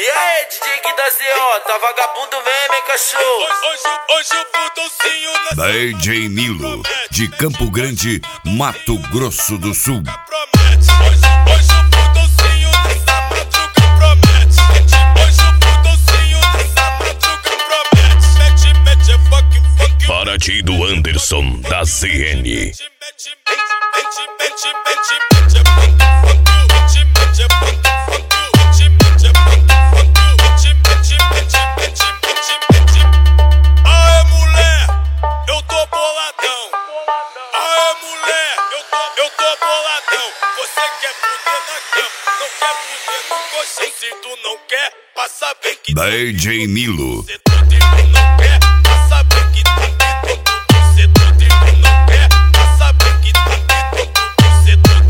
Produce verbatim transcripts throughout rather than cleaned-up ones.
E aí, D J Gui da Z O, tá vagabundo mesmo, hein, cachorro? Hoje, hoje o putãozinho nessa D J Nilo, de Campo Grande, Mato Grosso do Sul. promete. Hoje, hoje o putãozinho nessa madruga promete. Hoje o putãozinho nessa madruga promete. Mete, mete, é funk, funk. Para ti do Anderson da Z N. Mete, mete, mete, mete, mete, mete, é funk, funk. Mete, mete, é funk, funk. Mete, mete, é funk, funk. Mete, mete, mete, mete, mete, mete. Aê, mulher, eu tô boladão. Aê, mulher, eu tô, eu tô boladão. Você quer fuder na cama, não quer fuder no colchão. Se tu não quer, passa bem que D J Nilo. você tudo e tu não quer, passa bem que tá dentro. Você tudo e tu não quer, passa bem que tá dentro. Você tudo.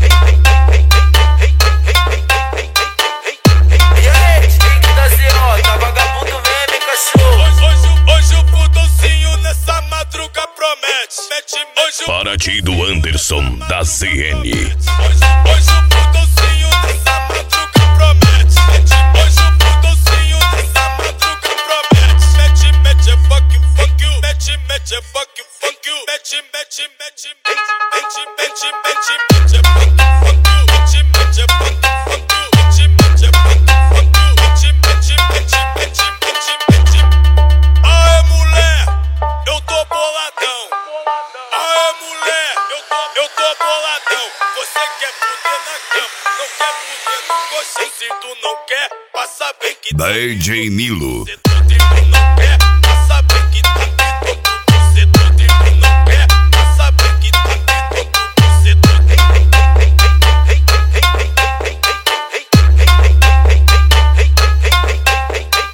E aí, D J Gui da Z O, tá vagabundo mesmo, hein, cachorro? Hoje, hoje, hoje o putãozinho nessa madruga promete. Mete, hoje o Para ti do Anderson da Z N. Hoje, hoje o putãozinho nessa madruga promete. Hoje o putãozinho nessa madruga promete. Mete, mete, é funk, funk. Mete, mete, é funk, funk. Mete, mete, mete, mete, mete, mete, mete, é funk, funk. Mete, mete, é funk, funk. Mete, mete, é funk, funk. Mete, mete, mete, mete, mete, mete. Aê, mulher, eu tô boladão. Aê, mulher, eu tô, eu tô boladão. Você quer fuder na cama, não quer fuder no colchão. Se tu não quer, passa bem que D J Nilo.